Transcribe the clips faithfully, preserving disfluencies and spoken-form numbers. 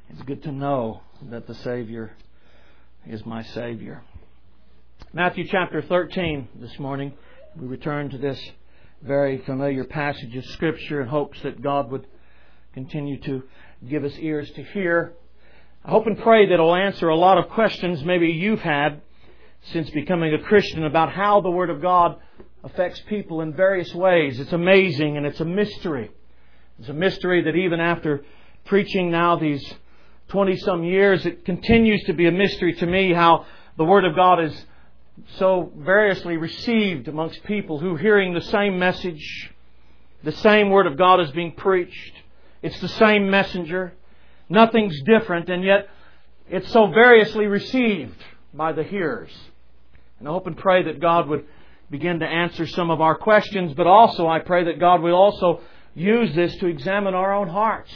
It's good to know that the Savior is my Savior. Matthew chapter thirteen this morning. We return to this very familiar passage of Scripture in hopes that God would continue to give us ears to hear. I hope and pray that it'll answer a lot of questions maybe you've had since becoming a Christian about how the Word of God affects people in various ways. It's amazing and it's a mystery. It's a mystery that even after preaching now these twenty-some years, it continues to be a mystery to me how the Word of God is so variously received amongst people who, hearing the same message, the same Word of God is being preached. It's the same messenger. Nothing's different, and yet it's so variously received by the hearers. And I hope and pray that God would begin to answer some of our questions, but also I pray that God will also use this to examine our own hearts,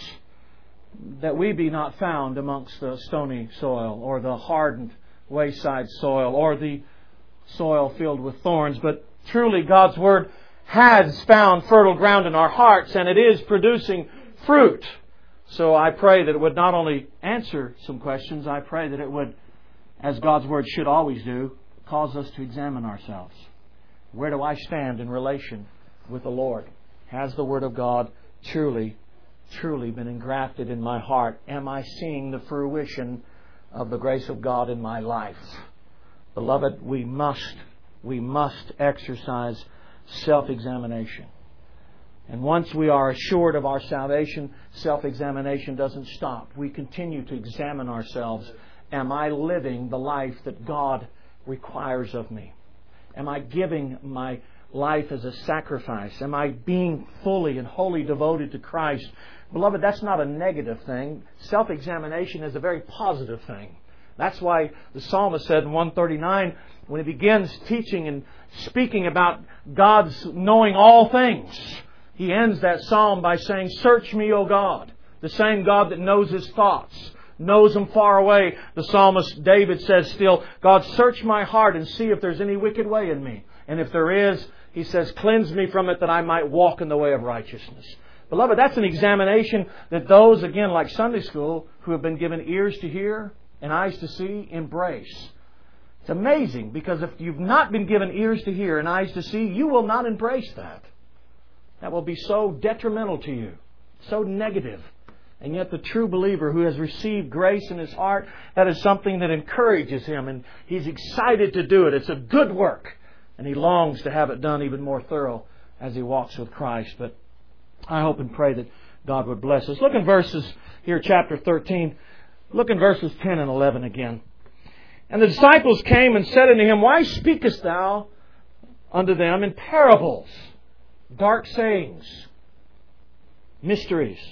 that we be not found amongst the stony soil or the hardened wayside soil or the soil filled with thorns, but truly God's Word has found fertile ground in our hearts and it is producing fruit. So I pray that it would not only answer some questions, I pray that it would, as God's Word should always do, cause us to examine ourselves. Where do I stand in relation with the Lord? Has the Word of God truly, truly been engrafted in my heart? Am I seeing the fruition of the grace of God in my life? Beloved, we must, we must exercise self-examination. And once we are assured of our salvation, self-examination doesn't stop. We continue to examine ourselves. Am I living the life that God requires of me? Am I giving my life as a sacrifice? Am I being fully and wholly devoted to Christ? Beloved, that's not a negative thing. Self-examination is a very positive thing. That's why the psalmist said in one thirty-nine, when he begins teaching and speaking about God's knowing all things, he ends that psalm by saying, "Search me, O God." The same God that knows His thoughts, knows them far away. The psalmist David says still, "God, search my heart and see if there's any wicked way in me. And if there is," he says, "cleanse me from it that I might walk in the way of righteousness." Beloved, that's an examination that those, again, like Sunday school, who have been given ears to hear and eyes to see, embrace. It's amazing, because if you've not been given ears to hear and eyes to see, you will not embrace that. That will be so detrimental to you, so negative. And yet the true believer who has received grace in his heart, that is something that encourages him, and he's excited to do it. It's a good work, and he longs to have it done even more thorough as he walks with Christ. But I hope and pray that God would bless us. Look in verses here, chapter thirteen. Look in verses ten and eleven again. "And the disciples came and said unto him, Why speakest thou unto them in parables?" Dark sayings, mysteries.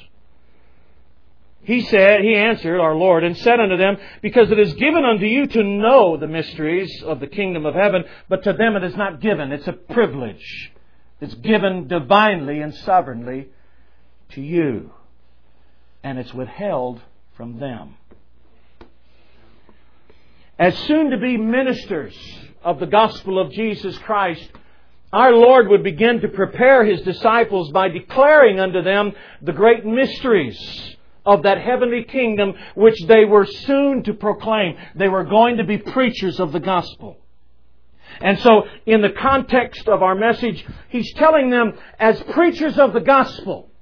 He said, He answered, our Lord, and said unto them, Because it is given unto you to know the mysteries of the kingdom of heaven, but to them it is not given. It's a privilege. It's given divinely and sovereignly to you. And it's withheld from them. As soon to be ministers of the gospel of Jesus Christ, our Lord would begin to prepare His disciples by declaring unto them the great mysteries of that heavenly kingdom which they were soon to proclaim. They were going to be preachers of the gospel. And so, in the context of our message, He's telling them, as preachers of the gospel,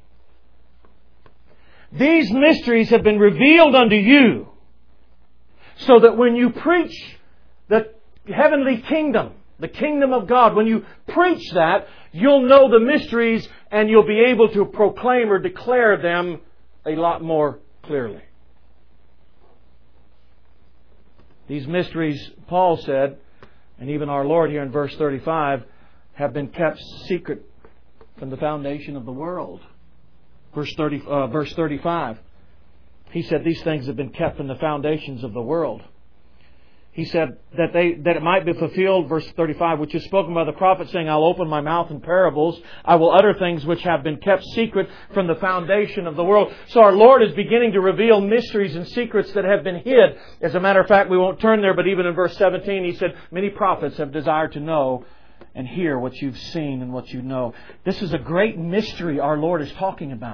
these mysteries have been revealed unto you, so that when you preach the heavenly kingdom, the kingdom of God, when you preach that, you'll know the mysteries and you'll be able to proclaim or declare them a lot more clearly. These mysteries, Paul said, and even our Lord here in verse thirty-five, have been kept secret from the foundation of the world. Verse thirty, uh, verse thirty-five. He said these things have been kept from the foundations of the world. He said that they that it might be fulfilled, verse thirty-five, which is spoken by the prophet, saying, I'll open my mouth in parables. I will utter things which have been kept secret from the foundation of the world. So our Lord is beginning to reveal mysteries and secrets that have been hid. As a matter of fact, we won't turn there, but even in verse seventeen, He said, many prophets have desired to know and hear what you've seen and what you know. This is a great mystery our Lord is talking about.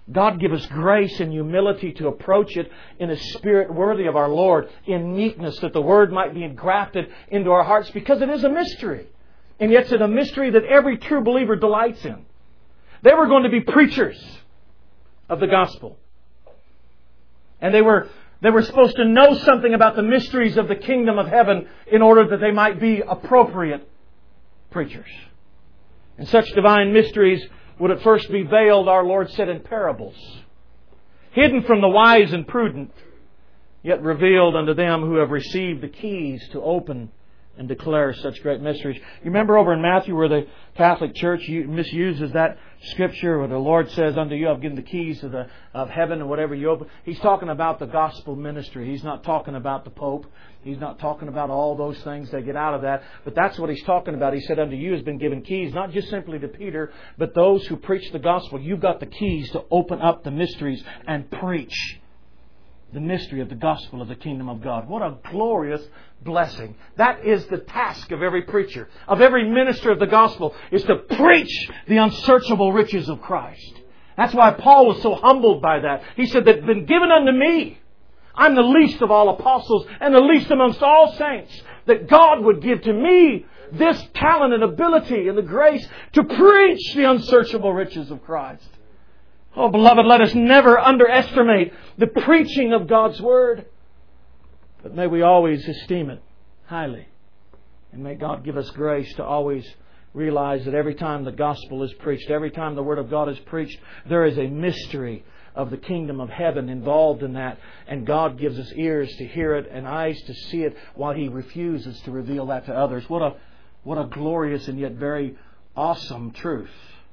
God give us grace and humility to approach it in a spirit worthy of our Lord, in meekness, that the Word might be engrafted into our hearts, because it is a mystery. And yet it's a mystery that every true believer delights in. They were going to be preachers of the gospel. And they were, they were supposed to know something about the mysteries of the kingdom of heaven in order that they might be appropriate preachers. And such divine mysteries would at first be veiled, our Lord said, in parables, hidden from the wise and prudent, yet revealed unto them who have received the keys to open and declare such great mysteries. You remember over in Matthew where the Catholic Church misuses that scripture where the Lord says, unto you I've given the keys of, the, of heaven and whatever you open. He's talking about the gospel ministry. He's not talking about the Pope. He's not talking about all those things they get out of that. But that's what He's talking about. He said, unto you has been given keys, not just simply to Peter, but those who preach the gospel. You've got the keys to open up the mysteries and preach the mystery of the gospel of the kingdom of God. What a glorious blessing. That is the task of every preacher, of every minister of the gospel, is to preach the unsearchable riches of Christ. That's why Paul was so humbled by that. He said, that been given unto me, I'm the least of all apostles and the least amongst all saints, that God would give to me this talent and ability and the grace to preach the unsearchable riches of Christ. Oh, beloved, let us never underestimate the preaching of God's Word. But may we always esteem it highly. And may God give us grace to always realize that every time the gospel is preached, every time the Word of God is preached, there is a mystery of the kingdom of heaven involved in that. And God gives us ears to hear it and eyes to see it, while He refuses to reveal that to others. What a, what a glorious and yet very awesome truth.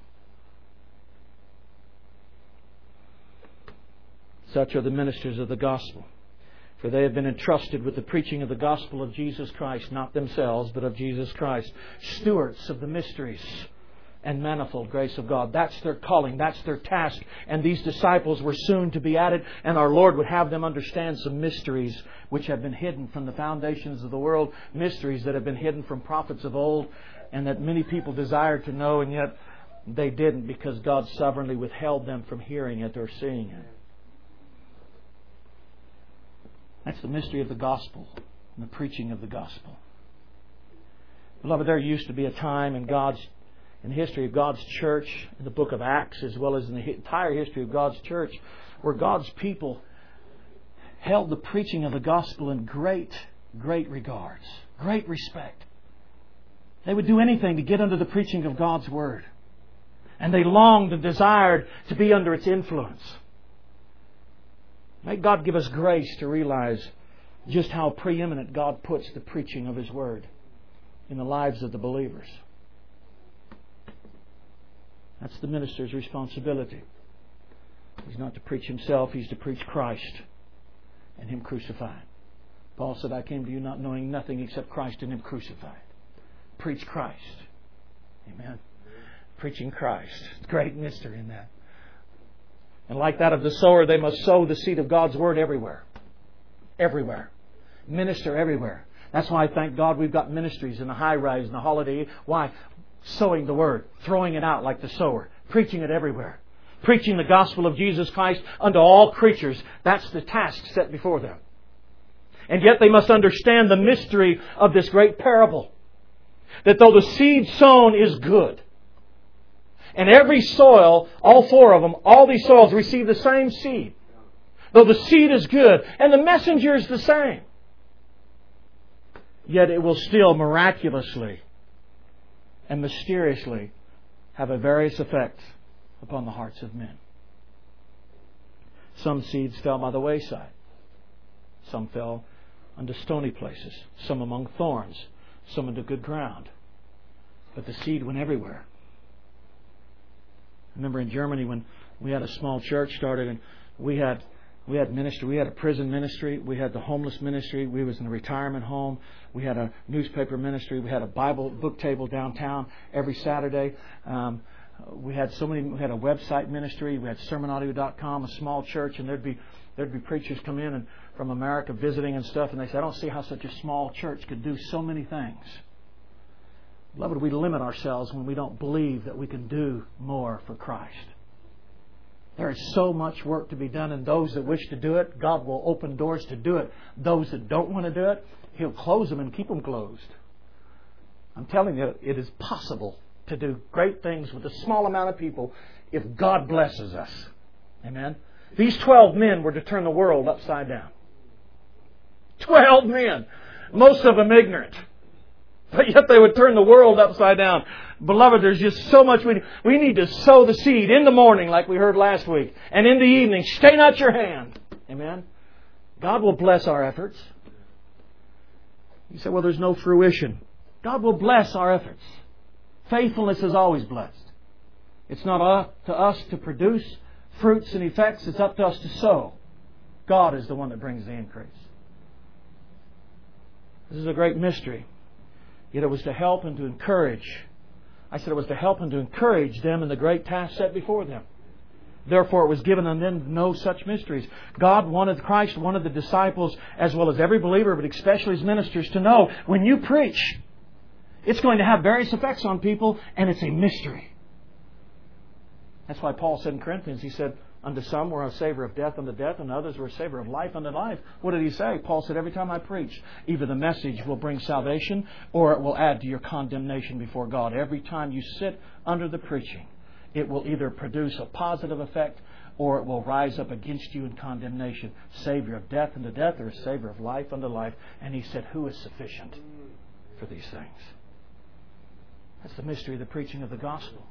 Such are the ministers of the gospel. For they have been entrusted with the preaching of the gospel of Jesus Christ, not themselves, but of Jesus Christ. Stewards of the mysteries and manifold grace of God. That's their calling. That's their task. And these disciples were soon to be added, and our Lord would have them understand some mysteries which have been hidden from the foundations of the world, mysteries that have been hidden from prophets of old, and that many people desired to know, and yet they didn't, because God sovereignly withheld them from hearing it or seeing it. That's the mystery of the gospel and the preaching of the gospel. Beloved, there used to be a time in God's in the history of God's church, in the book of Acts, as well as in the entire history of God's church, where God's people held the preaching of the gospel in great, great regards, great respect. They would do anything to get under the preaching of God's Word. And they longed and desired to be under its influence. May God give us grace to realize just how preeminent God puts the preaching of His Word in the lives of the believers. That's the minister's responsibility. He's not to preach himself, he's to preach Christ and Him crucified. Paul said, I came to you not knowing nothing except Christ and Him crucified. Preach Christ. Amen. Preaching Christ. Great mystery in that. And like that of the sower, they must sow the seed of God's Word everywhere. Everywhere. Minister everywhere. That's why I thank God we've got ministries in the high rise and the holiday. Why? Sowing the Word. Throwing it out like the sower. Preaching it everywhere. Preaching the gospel of Jesus Christ unto all creatures. That's the task set before them. And yet they must understand the mystery of this great parable. That though the seed sown is good, and every soil, all four of them, all these soils receive the same seed. Though the seed is good and the messenger is the same, yet it will still miraculously and mysteriously have a various effect upon the hearts of men. Some seeds fell by the wayside. Some fell unto stony places. Some among thorns. Some into good ground. But the seed went everywhere. I remember in Germany when we had a small church started, and we had we had ministry. We had a prison ministry. We had the homeless ministry. We was in a retirement home. We had a newspaper ministry. We had a Bible book table downtown every Saturday. Um, we had so many. We had a website ministry. We had sermon audio dot com, a small church, and there'd be there'd be preachers come in and from America visiting and stuff, and they said, "I don't see how such a small church could do so many things." Beloved, we limit ourselves when we don't believe that we can do more for Christ. There is so much work to be done, and those that wish to do it, God will open doors to do it. Those that don't want to do it, He'll close them and keep them closed. I'm telling you, it is possible to do great things with a small amount of people if God blesses us. Amen? These twelve men were to turn the world upside down. Twelve men! Most of them ignorant. But yet they would turn the world upside down. Beloved, there's just so much we need. We need to sow the seed in the morning, like we heard last week. And in the evening, stay not your hand. Amen? God will bless our efforts. You say, well, there's no fruition. God will bless our efforts. Faithfulness is always blessed. It's not up to us to produce fruits and effects. It's up to us to sow. God is the one that brings the increase. This is a great mystery. Yet it was to help and to encourage. I said it was to help and to encourage them in the great task set before them. Therefore it was given unto them no such mysteries. God wanted, Christ wanted the disciples, as well as every believer, but especially His ministers, to know when you preach, it's going to have various effects on people, and it's a mystery. That's why Paul said in Corinthians, he said, unto some were a savor of death unto death, and others were a savor of life unto life. What did he say? Paul said, every time I preach, either the message will bring salvation, or it will add to your condemnation before God. Every time you sit under the preaching, it will either produce a positive effect, or it will rise up against you in condemnation. Savior of death unto death, or a savor of life unto life. And he said, who is sufficient for these things? That's the mystery of the preaching of the gospel.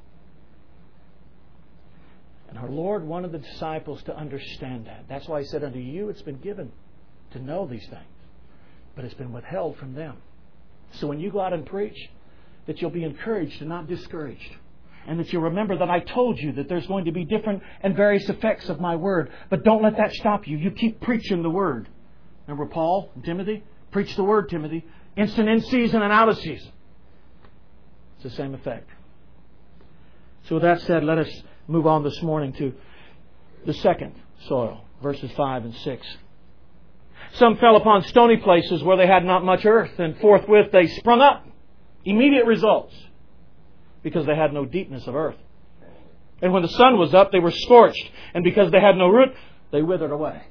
And our Lord wanted the disciples to understand that. That's why He said, unto you it's been given to know these things, but it's been withheld from them. So when you go out and preach, that you'll be encouraged and not discouraged. And that you'll remember that I told you that there's going to be different and various effects of my word. But don't let that stop you. You keep preaching the word. Remember Paul and Timothy? Preach the word, Timothy. Instant in season and out of season. It's the same effect. So with that said, let us move on this morning to the second soil, verses five and six. Some fell upon stony places where they had not much earth, and forthwith they sprung up. Immediate results, because they had no deepness of earth. And when the sun was up, they were scorched, and because they had no root, they withered away.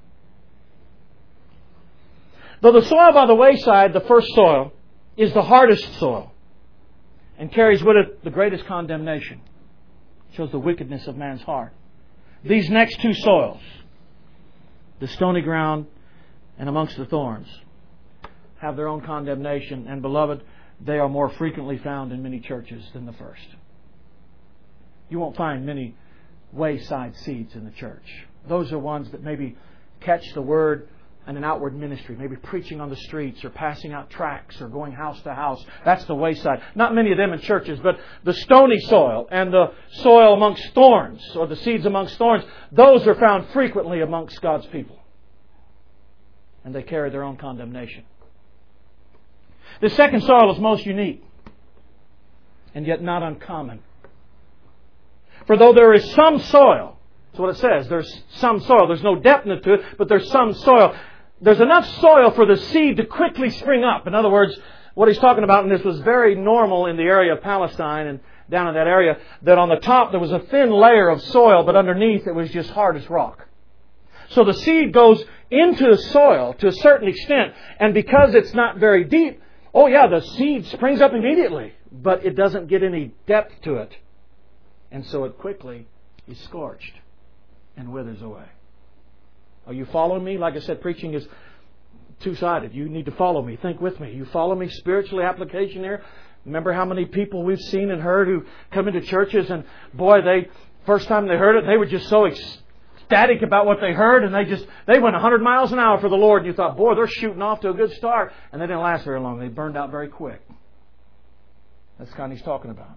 Though the soil by the wayside, the first soil, is the hardest soil, and carries with it the greatest condemnation. Shows the wickedness of man's heart. These next two soils, the stony ground and amongst the thorns, have their own condemnation. And beloved, they are more frequently found in many churches than the first. You won't find many wayside seeds in the church. Those are ones that maybe catch the word and an outward ministry, maybe preaching on the streets or passing out tracts or going house to house. That's the wayside. Not many of them in churches, but the stony soil and the soil amongst thorns, or the seeds amongst thorns, those are found frequently amongst God's people. And they carry their own condemnation. The second soil is most unique, and yet not uncommon. For though there is some soil, that's what it says, there's some soil. There's no depth to it, but there's some soil. There's enough soil for the seed to quickly spring up. In other words, what he's talking about, and this was very normal in the area of Palestine and down in that area, that on the top there was a thin layer of soil, but underneath it was just hard as rock. So the seed goes into the soil to a certain extent, and because it's not very deep, oh yeah, the seed springs up immediately, but it doesn't get any depth to it. And so it quickly is scorched and withers away. Are you following me? Like I said, preaching is two-sided. You need to follow me. Think with me. You follow me spiritually, application here. Remember how many people we've seen and heard who come into churches and boy, they first time they heard it, they were just so ecstatic about what they heard, and they just they went one hundred miles an hour for the Lord, and you thought, boy, they're shooting off to a good start, and they didn't last very long. They burned out very quick. That's the kind he's talking about.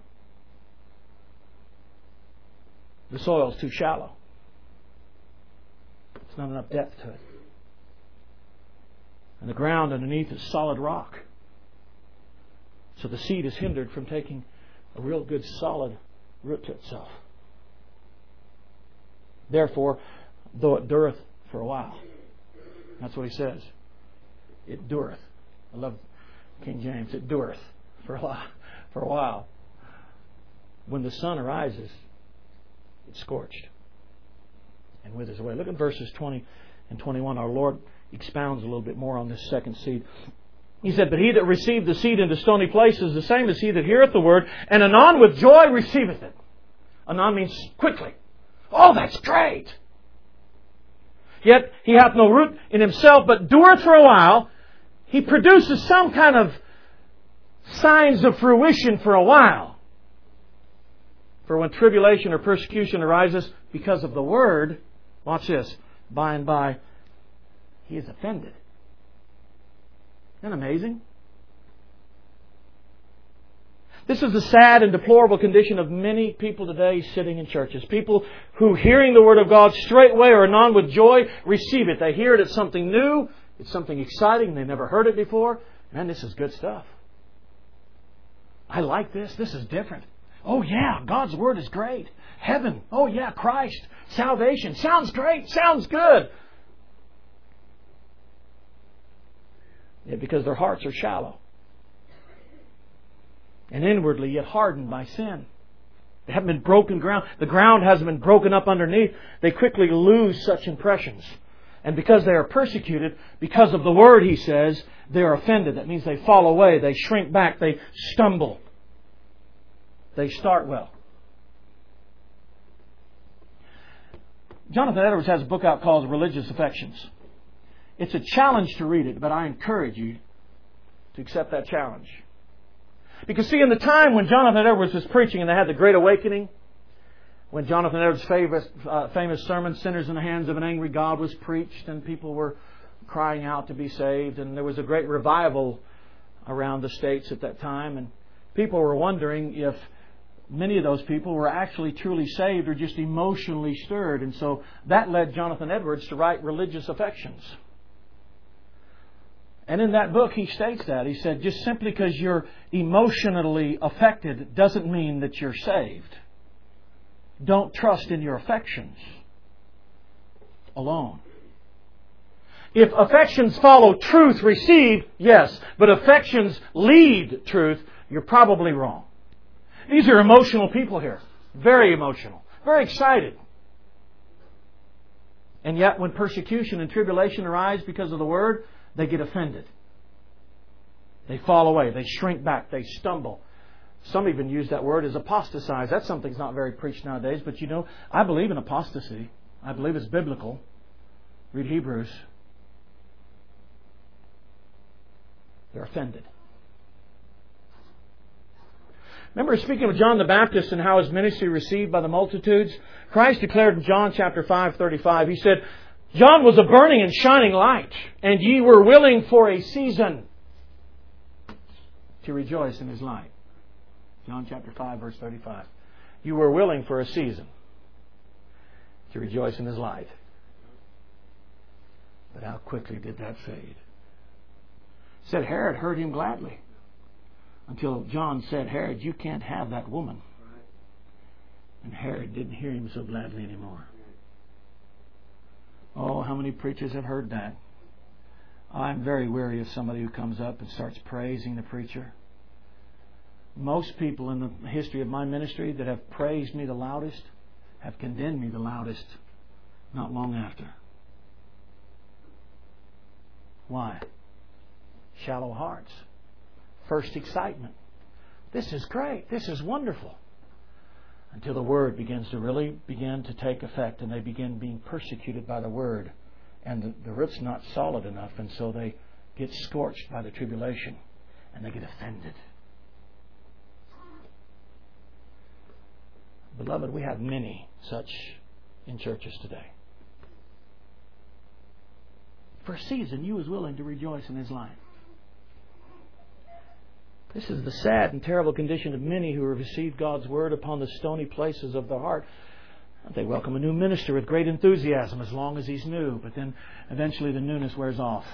The soil's too shallow. There's not enough depth to it. And the ground underneath is solid rock. So the seed is hindered from taking a real good solid root to itself. Therefore, though it dureth for a while. That's what he says. It dureth. I love King James. It dureth for a while. For a while. When the sun arises, it's scorched. and withers away. Look at verses twenty and twenty-one. Our Lord expounds a little bit more on this second seed. He said, "But he that received the seed into stony places, the same as he that heareth the word, and anon with joy receiveth it." Anon means quickly. Oh, that's great! "Yet he hath no root in himself, but dureth for a while." He produces some kind of signs of fruition for a while. "For when tribulation or persecution arises because of the word," watch this, "by and by he is offended." Isn't that amazing? This is the sad and deplorable condition of many people today sitting in churches. People who, hearing the Word of God straightway or anon with joy, receive it. They hear it as something new. It's something exciting. They've never heard it before. Man, this is good stuff. I like this. This is different. Oh yeah, God's Word is great. Heaven. Oh yeah, Christ. Salvation. Sounds great. Sounds good. Yeah, because their hearts are shallow. And inwardly yet hardened by sin. They haven't been broken ground. The ground hasn't been broken up underneath. They quickly lose such impressions. And because they are persecuted, because of the Word, he says, they are offended. That means they fall away. They shrink back. They stumble. They start well. Jonathan Edwards has a book out called Religious Affections. It's a challenge to read it, but I encourage you to accept that challenge. Because see, in the time when Jonathan Edwards was preaching and they had the Great Awakening, when Jonathan Edwards' famous, uh, famous sermon, "Sinners in the Hands of an Angry God," was preached and people were crying out to be saved, and there was a great revival around the States at that time, and people were wondering if many of those people were actually truly saved or just emotionally stirred. And so that led Jonathan Edwards to write Religious Affections. And in that book he states that. He said, just simply because you're emotionally affected doesn't mean that you're saved. Don't trust in your affections alone. If affections follow truth received, yes. But affections lead truth, you're probably wrong. These are emotional people here. Very emotional. Very excited. And yet when persecution and tribulation arise because of the Word, they get offended. They fall away. They shrink back. They stumble. Some even use that word as apostatize. That's something that's not very preached nowadays. But you know, I believe in apostasy. I believe it's biblical. Read Hebrews. They're offended. Remember speaking of John the Baptist and how his ministry received by the multitudes? Christ declared in John chapter five thirty-five, he said, "John was a burning and shining light, and ye were willing for a season to rejoice in his light." John chapter five verse thirty-five. You were willing for a season to rejoice in his light. But how quickly did that fade? It said Herod heard him gladly. Until John said, "Herod, you can't have that woman." And Herod didn't hear him so gladly anymore. Oh, how many preachers have heard that? I'm very weary of somebody who comes up and starts praising the preacher. Most people in the history of my ministry that have praised me the loudest have condemned me the loudest not long after. Why? Shallow hearts. First excitement. This is great. This is wonderful. Until the Word begins to really begin to take effect and they begin being persecuted by the Word. And the, the root's not solid enough, and so they get scorched by the tribulation and they get offended. Beloved, we have many such in churches today. For a season, you was willing to rejoice in his light. This is the sad and terrible condition of many who have received God's Word upon the stony places of the heart. They welcome a new minister with great enthusiasm as long as he's new, but then eventually the newness wears off.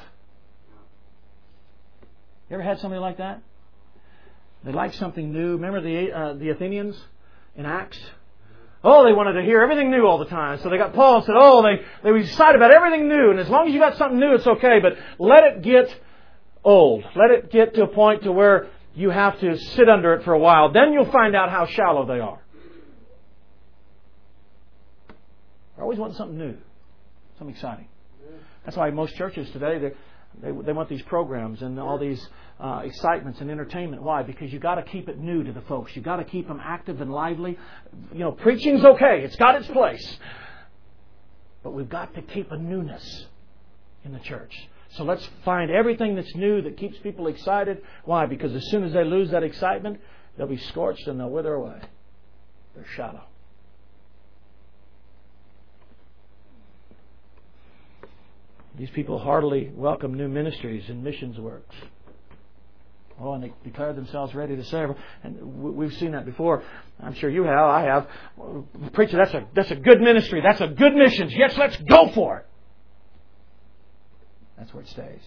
You ever had somebody like that? They like something new. Remember the uh, the Athenians in Acts? Oh, they wanted to hear everything new all the time. So they got Paul and said, oh, they, they were excited about everything new. And as long as you got something new, it's okay. But let it get old. Let it get to a point to where you have to sit under it for a while. Then you'll find out how shallow they are. They're always wanting something new, something exciting. That's why most churches today, they they, they want these programs and all these uh, excitements and entertainment. Why? Because you've got to keep it new to the folks. You've got to keep them active and lively. You know, preaching's okay. It's got its place. But we've got to keep a newness in the church. So let's find everything that's new that keeps people excited. Why? Because as soon as they lose that excitement, they'll be scorched and they'll wither away. They're shallow. These people heartily welcome new ministries and missions works. Oh, and they declare themselves ready to serve. And we've seen that before. I'm sure you have. I have. Preacher, that's a that's a good ministry. That's a good missions. Yes, let's go for it. That's where it stays.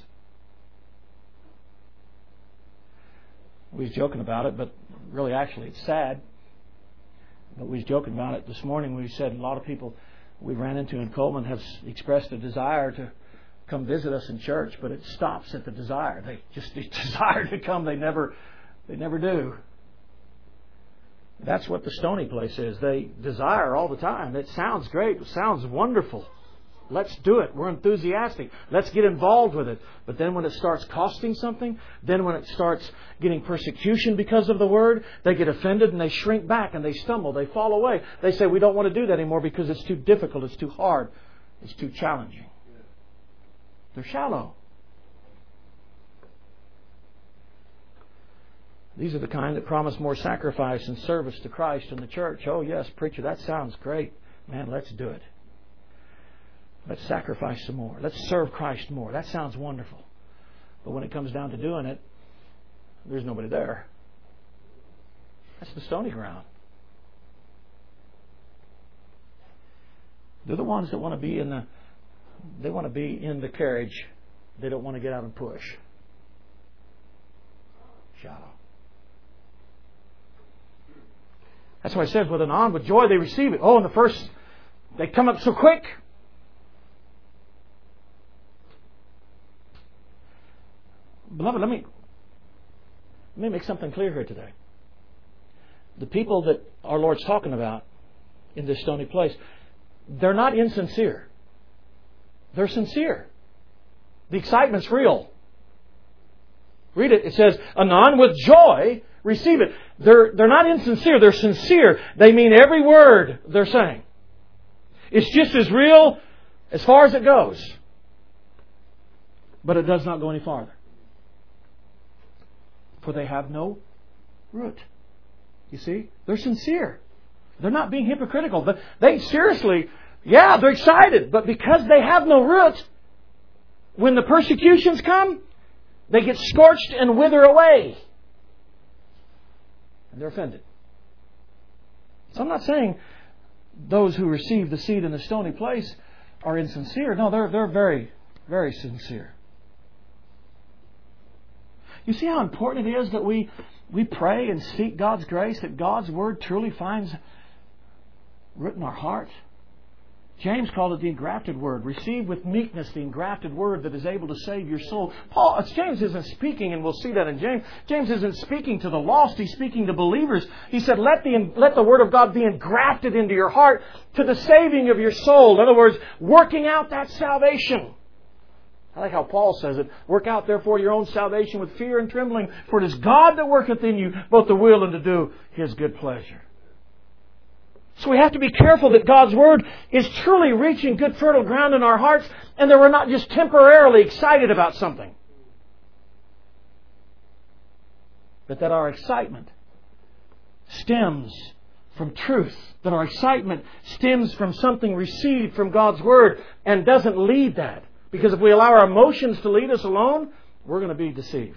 We was joking about it, but really, actually, it's sad. But we was joking about it this morning. We said a lot of people we ran into in Coleman have expressed a desire to come visit us in church, but it stops at the desire. They just desire to come. They never, they never do. That's what the Stony place is. They desire all the time. It sounds great. It sounds wonderful. Let's do it. We're enthusiastic. Let's get involved with it. But then when it starts costing something, then when it starts getting persecution because of the Word, they get offended and they shrink back and they stumble. They fall away. They say, we don't want to do that anymore because it's too difficult. It's too hard. It's too challenging. They're shallow. These are the kind that promise more sacrifice and service to Christ and the church. Oh, yes, preacher, that sounds great. Man, let's do it. Let's sacrifice some more. Let's serve Christ more. That sounds wonderful. But when it comes down to doing it, there's nobody there. That's the stony ground. They're the ones that want to be in the They want to be in the carriage. They don't want to get out and push. Shallow. That's why it says, with an on, with joy they receive it. Oh, and the first, they come up so quick. Beloved, let me, let me make something clear here today. The people that our Lord's talking about in this stony place, they're not insincere. They're sincere. The excitement's real. Read it. It says, anon with joy receive it. They're, they're not insincere. They're sincere. They mean every word they're saying. It's just as real as far as it goes. But it does not go any farther. For they have no root. You see? They're sincere. They're not being hypocritical. But they seriously... Yeah, they're excited, but because they have no root, when the persecutions come, they get scorched and wither away. And they're offended. So I'm not saying those who receive the seed in the stony place are insincere. No, they're they're very, very sincere. You see how important it is that we we pray and seek God's grace, that God's Word truly finds root in our heart? James called it the engrafted word. Receive with meekness the engrafted word that is able to save your soul. Paul, James isn't speaking, and we'll see that in James. James isn't speaking to the lost. He's speaking to believers. He said, let the, let the word of God be engrafted into your heart to the saving of your soul. In other words, working out that salvation. I like how Paul says it. Work out therefore your own salvation with fear and trembling, for it is God that worketh in you both to will and to do His good pleasure. So we have to be careful that God's Word is truly reaching good fertile ground in our hearts and that we're not just temporarily excited about something. But that our excitement stems from truth. That our excitement stems from something received from God's Word and doesn't lead that. Because if we allow our emotions to lead us alone, we're going to be deceived.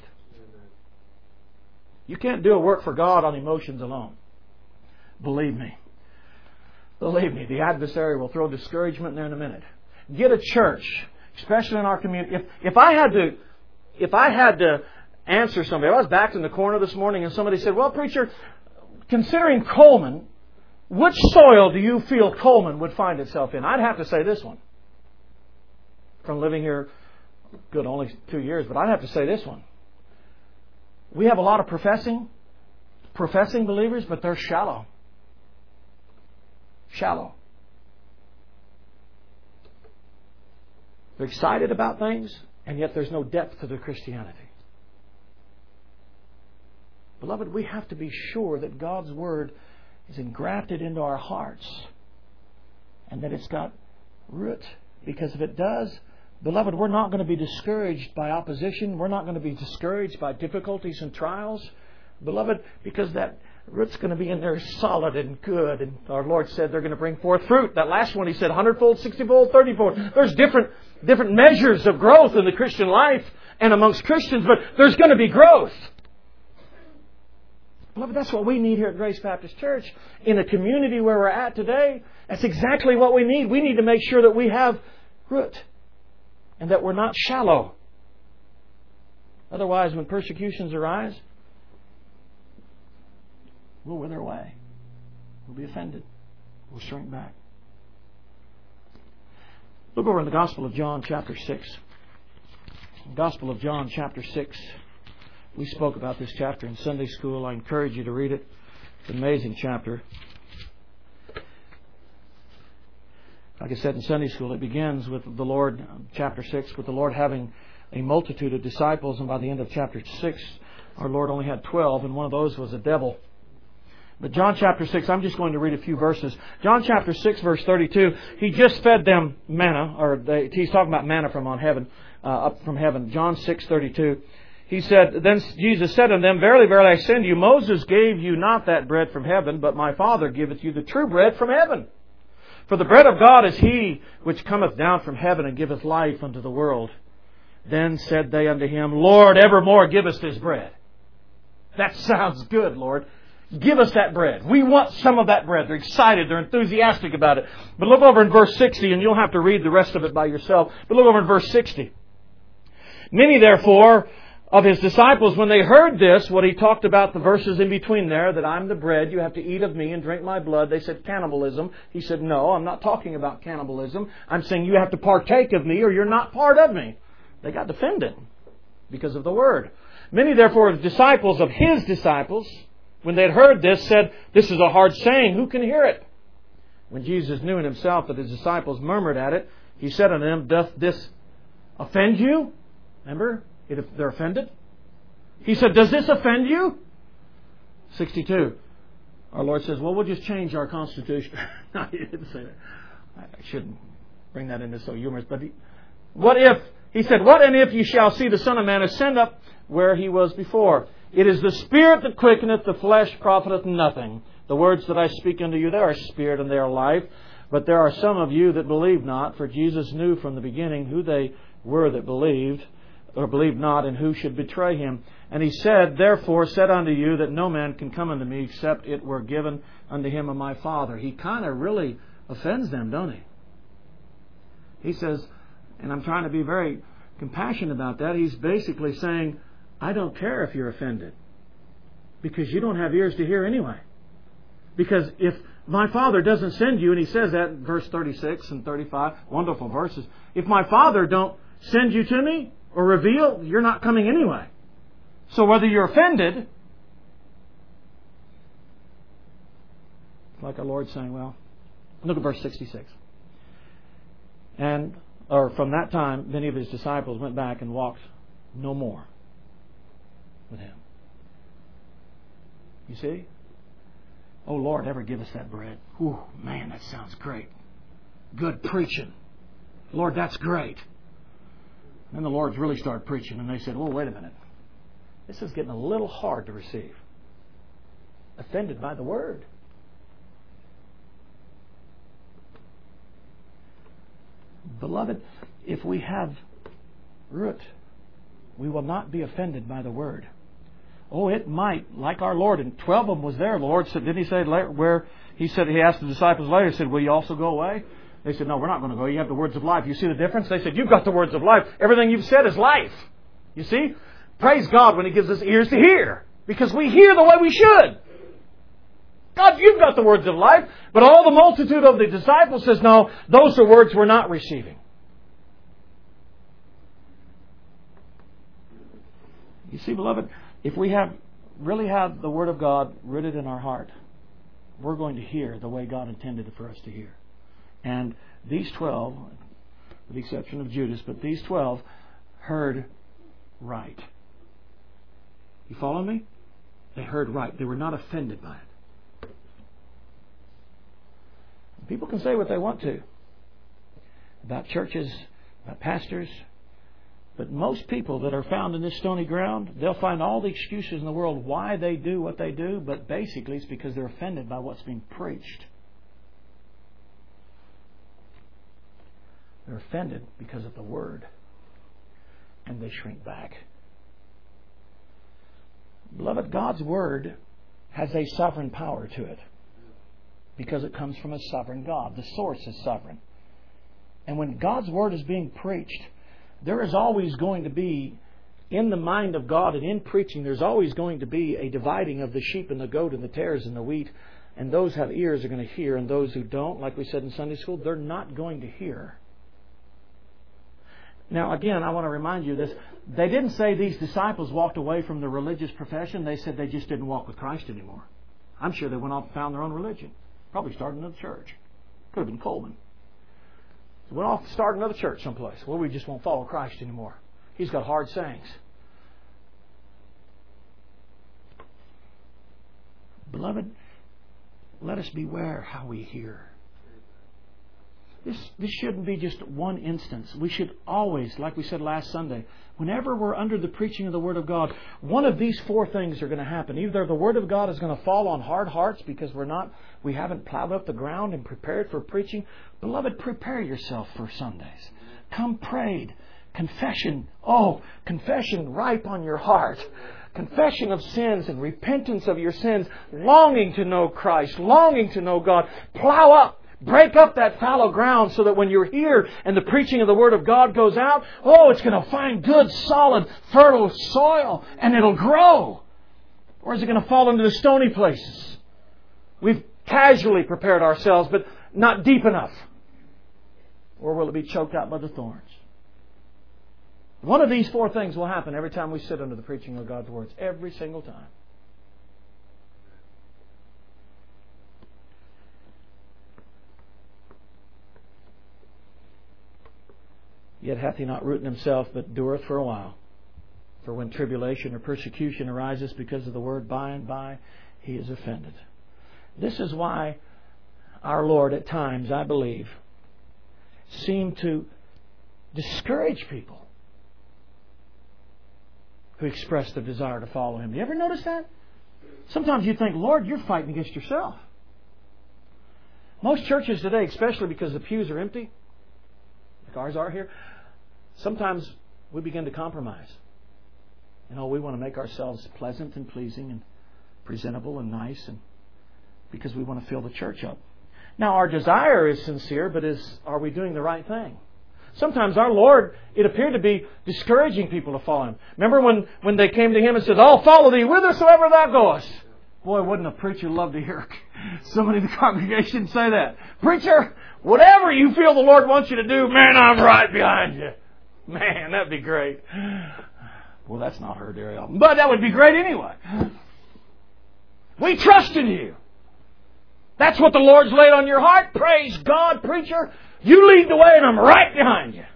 You can't do a work for God on emotions alone. Believe me. Believe me, the adversary will throw discouragement in there in a minute. Get a church, especially in our community. If, if I had to, if I had to answer somebody, I was backed in the corner this morning and somebody said, well, preacher, considering Coleman, which soil do you feel Coleman would find itself in? I'd have to say this one. From living here, good, only two years, but I'd have to say this one. We have a lot of professing, professing believers, but they're shallow. Shallow. They're excited about things, and yet there's no depth to their Christianity. Beloved, we have to be sure that God's Word is engrafted into our hearts and that it's got root. Because if it does, beloved, we're not going to be discouraged by opposition. We're not going to be discouraged by difficulties and trials. Beloved, because that root's going to be in there solid and good. And our Lord said they're going to bring forth fruit. That last one, He said hundredfold, sixtyfold, thirtyfold. There's different, different measures of growth in the Christian life and amongst Christians, but there's going to be growth. Beloved, that's what we need here at Grace Baptist Church. In a community where we're at today, that's exactly what we need. We need to make sure that we have root and that we're not shallow. Otherwise, when persecutions arise, we'll wither away. We'll be offended. We'll shrink back. Look over in the Gospel of John chapter six. Gospel of John chapter six. We spoke about this chapter in Sunday school. I encourage you to read it. It's an amazing chapter. Like I said in Sunday school, it begins with the Lord, chapter six, with the Lord having a multitude of disciples. And by the end of chapter six, our Lord only had twelve, and one of those was a devil. But John chapter six, I'm just going to read a few verses. John chapter six, verse thirty-two, He just fed them manna, or they, He's talking about manna from on heaven, uh, up from heaven. John six, thirty-two. He said, Then Jesus said unto them, Verily, verily, I say unto you, Moses gave you not that bread from heaven, but my Father giveth you the true bread from heaven. For the bread of God is He which cometh down from heaven and giveth life unto the world. Then said they unto Him, Lord, evermore give us this bread. That sounds good, Lord. Give us that bread. We want some of that bread. They're excited. They're enthusiastic about it. But look over in verse sixty, and you'll have to read the rest of it by yourself. But look over in verse sixty. Many, therefore, of His disciples, when they heard this, what He talked about, the verses in between there, that I'm the bread, you have to eat of me and drink my blood. They said cannibalism. He said, no, I'm not talking about cannibalism. I'm saying you have to partake of me or you're not part of me. They got offended because of the word. Many, therefore, of the disciples of His disciples, when they had heard this, said, this is a hard saying. Who can hear it? When Jesus knew in Himself that His disciples murmured at it, He said unto them, doth this offend you? Remember? If they're offended. He said, does this offend you? sixty-two. Our Lord says, well, we'll just change our constitution. No, He didn't say that. I shouldn't bring that into so humorous. But he, what if, He said, what and if ye shall see the Son of Man ascend up where He was before? It is the Spirit that quickeneth, the flesh profiteth nothing. The words that I speak unto you, they are spirit and they are life. But there are some of you that believe not, for Jesus knew from the beginning who they were that believed, or believed not, and who should betray Him. And He said, therefore said unto you that no man can come unto me except it were given unto him of my Father. He kind of really offends them, don't He? He says, and I'm trying to be very compassionate about that, He's basically saying, I don't care if you're offended, because you don't have ears to hear anyway. Because if my Father doesn't send you, and He says that in verse thirty-six and thirty-five, wonderful verses, if my Father don't send you to me, or reveal, you're not coming anyway. So whether you're offended, like our Lord saying, well, look at verse sixty-six. And, or from that time, many of His disciples went back and walked no more with Him. You see? Oh Lord, ever give us that bread. Whew, man, that sounds great. Good preaching. Lord, that's great. Then the Lord's really started preaching, and they said, well, wait a minute. This is getting a little hard to receive. Offended by the Word. Beloved, if we have root, we will not be offended by the Word. Oh, it might, like our Lord, and twelve of them was there. The Lord said, didn't He say where He said, He asked the disciples later, He said, will you also go away? They said, no, we're not going to go. You have the words of life. You see the difference? They said, you've got the words of life. Everything you've said is life. You see? Praise God when He gives us ears to hear. Because we hear the way we should. God, you've got the words of life. But all the multitude of the disciples says, no, those are words we're not receiving. You see, beloved, if we have really have the Word of God rooted in our heart, we're going to hear the way God intended it for us to hear. And these twelve, with the exception of Judas, but these twelve heard right. You follow me? They heard right. They were not offended by it. People can say what they want to about churches, about pastors, but most people that are found in this stony ground, they'll find all the excuses in the world why they do what they do, but basically it's because they're offended by what's being preached. They're offended because of the Word, and they shrink back. Beloved, God's Word has a sovereign power to it because it comes from a sovereign God. The source is sovereign. And when God's Word is being preached, there is always going to be, in the mind of God and in preaching, there's always going to be a dividing of the sheep and the goat and the tares and the wheat. And those who have ears are going to hear, and those who don't, like we said in Sunday school, they're not going to hear. Now, again, I want to remind you of this. They didn't say these disciples walked away from the religious profession. They said they just didn't walk with Christ anymore. I'm sure they went off and found their own religion. Probably started another church. Could have been Coleman. So went off to start another church someplace. Well, we just won't follow Christ anymore. He's got hard sayings. Beloved, let us beware how we hear. This, this shouldn't be just one instance. We should always, like we said last Sunday, whenever we're under the preaching of the Word of God, one of these four things are going to happen. Either the Word of God is going to fall on hard hearts because we're not, we haven't plowed up the ground and prepared for preaching. Beloved, prepare yourself for Sundays. Come prayed. Confession. Oh, confession ripe on your heart. Confession of sins and repentance of your sins. Longing to know Christ. Longing to know God. Plow up. Break up that fallow ground so that when you're here and the preaching of the Word of God goes out, oh, it's going to find good, solid, fertile soil and it'll grow. Or is it going to fall into the stony places? We've casually prepared ourselves, but not deep enough. Or will it be choked out by the thorns? One of these four things will happen every time we sit under the preaching of God's words. Every single time. Yet hath he not root in himself, but dureth for a while. For when tribulation or persecution arises because of the word, by and by he is offended. This is why our Lord at times, I believe, seemed to discourage people who expressed a desire to follow Him. You ever notice that? Sometimes you think, Lord, you're fighting against yourself. Most churches today, especially because the pews are empty, like ours are here, sometimes we begin to compromise. You know, we want to make ourselves pleasant and pleasing and presentable and nice, and because we want to fill the church up. Now, our desire is sincere, but is are we doing the right thing? Sometimes our Lord, it appeared to be discouraging people to follow Him. Remember when, when they came to Him and said, I'll follow Thee whithersoever Thou goest. Boy, wouldn't a preacher love to hear somebody in the congregation say that. Preacher, whatever you feel the Lord wants you to do, man, I'm right behind you. Man, that'd be great. Well, that's not heard very often. But that would be great anyway. We trust in You. That's what the Lord's laid on your heart. Praise God, preacher. You lead the way and I'm right behind you.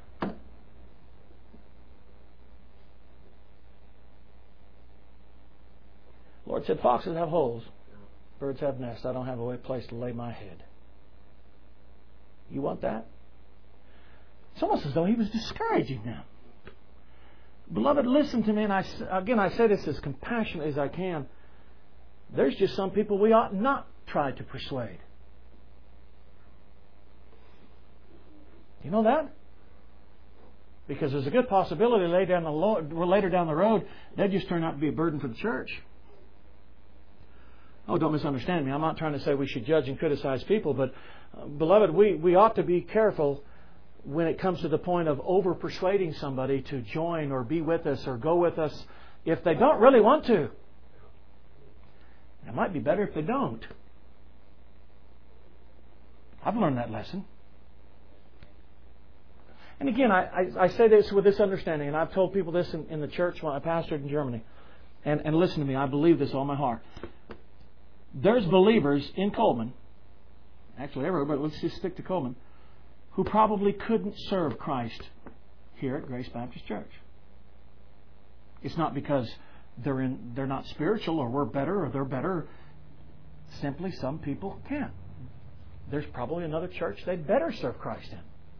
Lord said, foxes have holes, birds have nests. I don't have a place to lay my head. You want that? It's almost as though He was discouraging them. Beloved, listen to me, and I, again, I say this as compassionately as I can. There's just some people we ought not try to persuade. You know that? Because there's a good possibility later down the, lo- later down the road, they just turn out to be a burden for the church. Oh, don't misunderstand me. I'm not trying to say we should judge and criticize people, but, uh, beloved, we, we ought to be careful when it comes to the point of over-persuading somebody to join or be with us or go with us if they don't really want to. It might be better if they don't. I've learned that lesson. And again, I, I, I say this with this understanding, and I've told people this in, in the church when I pastored in Germany. And, and listen to me, I believe this all my heart. There's believers in Coleman, actually everywhere, but let's just stick to Coleman, who probably couldn't serve Christ here at Grace Baptist Church. It's not because they're in, they're not spiritual or we're better or they're better. Simply some people can't. There's probably another church they'd better serve Christ in.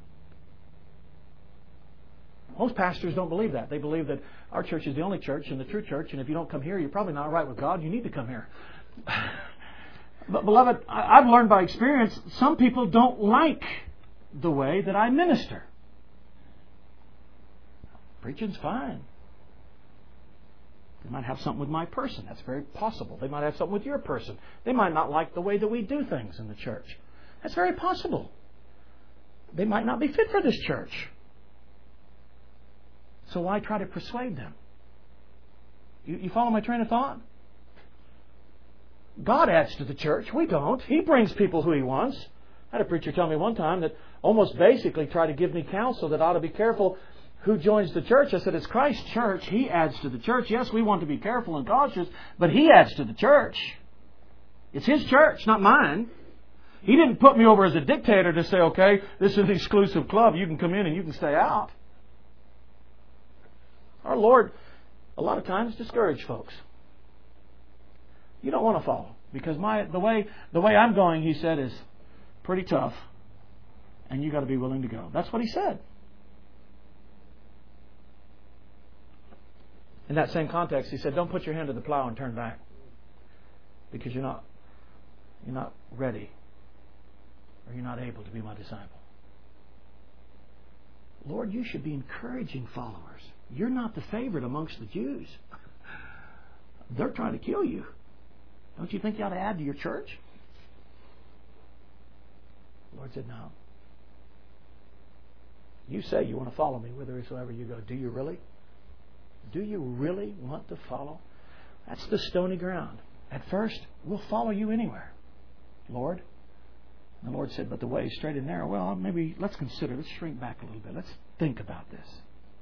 Most pastors don't believe that. They believe that our church is the only church and the true church, and if you don't come here, you're probably not right with God. You need to come here. But, beloved, I've learned by experience, some people don't like the way that I minister. Preaching's fine. They might have something with my person. That's very possible. They might have something with your person. They might not like the way that we do things in the church. That's very possible. They might not be fit for this church. So why try to persuade them? You, you follow my train of thought? God adds to the church. We don't. He brings people who He wants. I had a preacher tell me one time that almost basically tried to give me counsel that I ought to be careful who joins the church. I said, it's Christ's church. He adds to the church. Yes, we want to be careful and cautious, but He adds to the church. It's His church, not mine. He didn't put me over as a dictator to say, okay, this is an exclusive club. You can come in and you can stay out. Our Lord, a lot of times, discourage folks. You don't want to follow because my the way the way I'm going, He said, is pretty tough, and you got to be willing to go. That's what He said. In that same context, He said, don't put your hand to the plow and turn back because you're not you're not ready or you're not able to be my disciple. Lord, you should be encouraging followers. You're not the favorite amongst the Jews. They're trying to kill you. Don't you think you ought to add to your church? The Lord said, no. You say you want to follow me whithersoever you go. Do you really? Do you really want to follow? That's the stony ground. At first, we'll follow you anywhere, Lord. And the Lord said, but the way is straight and narrow. Well, maybe let's consider. Let's shrink back a little bit. Let's think about this.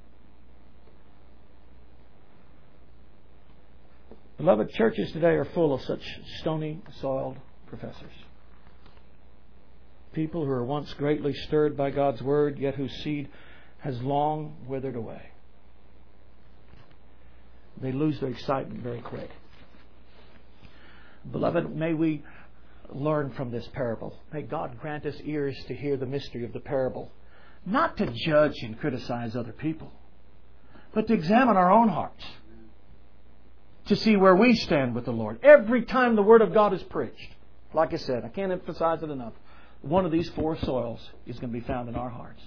Beloved, churches today are full of such stony-soiled professors. People who are once greatly stirred by God's Word, yet whose seed has long withered away. They lose their excitement very quick. Beloved, may we learn from this parable. May God grant us ears to hear the mystery of the parable. Not to judge and criticize other people, but to examine our own hearts. To see where we stand with the Lord. Every time the Word of God is preached, like I said, I can't emphasize it enough, one of these four soils is going to be found in our hearts.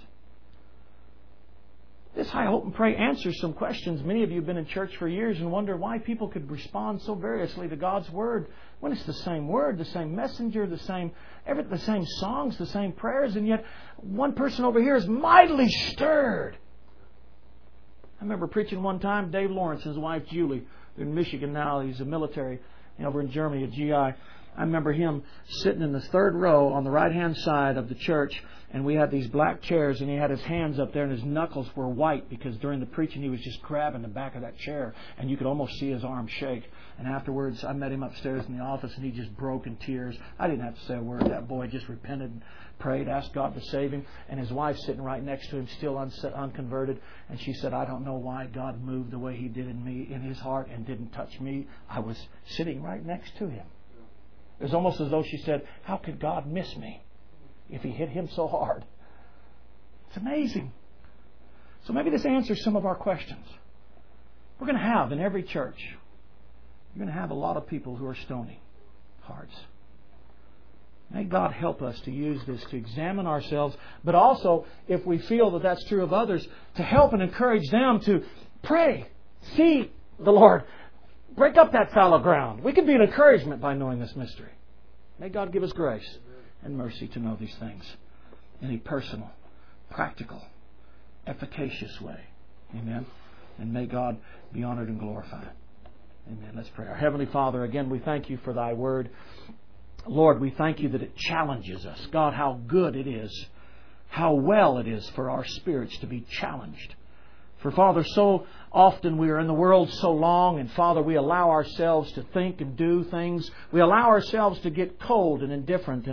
This, I hope and pray, answers some questions. Many of you have been in church for years and wonder why people could respond so variously to God's Word when it's the same Word, the same messenger, the same every, the same songs, the same prayers, and yet one person over here is mightily stirred. I remember preaching one time, Dave Lawrence and his wife Julie, in Michigan now. He's a military over in Germany, a G I. I remember him sitting in the third row on the right-hand side of the church, and we had these black chairs, and he had his hands up there, and his knuckles were white because during the preaching he was just grabbing the back of that chair, and you could almost see his arm shake. And afterwards, I met him upstairs in the office, and he just broke in tears. I didn't have to say a word. That boy just repented, prayed, asked God to save him, and his wife sitting right next to him, still unconverted, and she said, I don't know why God moved the way He did in me, in his heart, and didn't touch me. I was sitting right next to him. It was almost as though she said, how could God miss me if He hit him so hard? It's amazing. So maybe this answers some of our questions. We're going to have in every church, you're going to have a lot of people who are stony hearts. May God help us to use this to examine ourselves, but also, if we feel that that's true of others, to help and encourage them to pray, see the Lord, break up that fallow ground. We can be an encouragement by knowing this mystery. May God give us grace and mercy to know these things in a personal, practical, efficacious way. Amen. And may God be honored and glorified. Amen. Let's pray. Our Heavenly Father, again, we thank You for Thy Word. Lord, we thank You that it challenges us. God, how good it is, how well it is for our spirits to be challenged. For, Father, so often we are in the world so long, and, Father, we allow ourselves to think and do things. We allow ourselves to get cold and indifferent. And,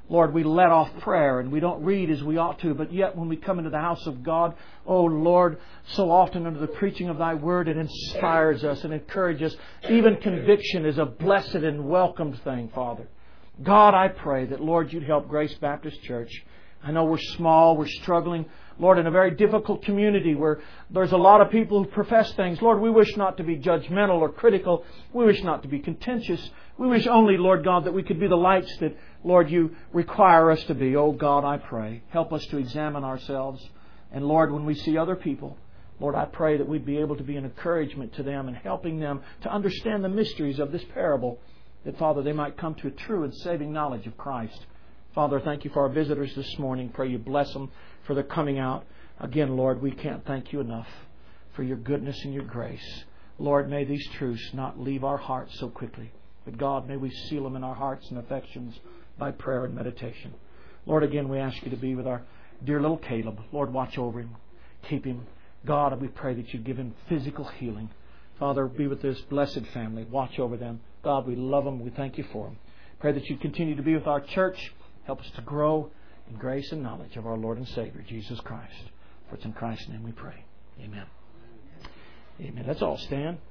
Lord, we let off prayer and we don't read as we ought to, but yet when we come into the house of God, oh Lord, so often under the preaching of Thy Word, it inspires us and encourages us. Even conviction is a blessed and welcomed thing, Father. God, I pray that, Lord, You'd help Grace Baptist Church. I know we're small, we're struggling, Lord, in a very difficult community where there's a lot of people who profess things. Lord, we wish not to be judgmental or critical. We wish not to be contentious. We wish only, Lord God, that we could be the lights that, Lord, You require us to be. Oh God, I pray, help us to examine ourselves. And Lord, when we see other people, Lord, I pray that we'd be able to be an encouragement to them and helping them to understand the mysteries of this parable, that, Father, they might come to a true and saving knowledge of Christ. Father, thank You for our visitors this morning. Pray You bless them for their coming out. Again, Lord, we can't thank You enough for Your goodness and Your grace. Lord, may these truths not leave our hearts so quickly. But God, may we seal them in our hearts and affections by prayer and meditation. Lord, again, we ask You to be with our dear little Caleb. Lord, watch over him. Keep him. God, we pray that You give him physical healing. Father, be with this blessed family. Watch over them. God, we love them. We thank You for them. Pray that You continue to be with our church. Help us to grow in grace and knowledge of our Lord and Savior, Jesus Christ. For it's in Christ's name we pray. Amen. Amen. Let's all stand.